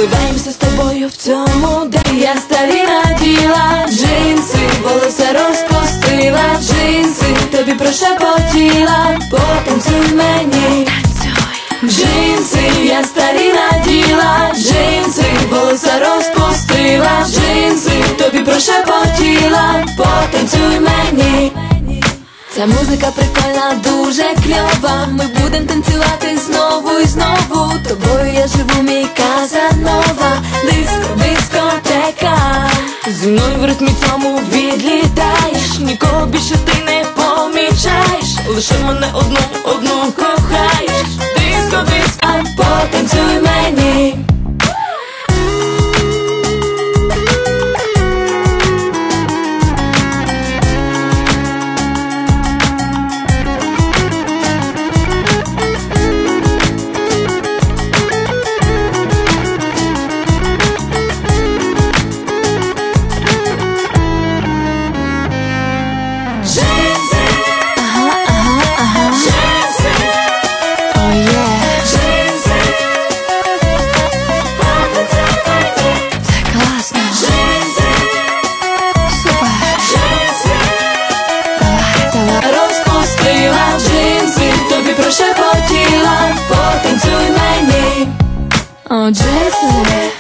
Вливаємося з тобою в цьому, де я старі наділа джинси, волосся розпустила, джинси, тобі прошепотіла, потанцюй мені. Джинси, я старі наділа джинси, волосся розпустила, джинси, тобі прошепотіла, потанцюй мені. Ця музика прикольна, дуже кльова, ми будем танцювати знову і знову. Тобою я живу, мій Казанова, дискотека. Зі мною в ритмі цьому відлітаєш, нікого більше ти не помічаєш, лише мене одну кохаєш. Диско, потанцюй мені. Прошепотіла, потанцюй мені. О, Джейсон.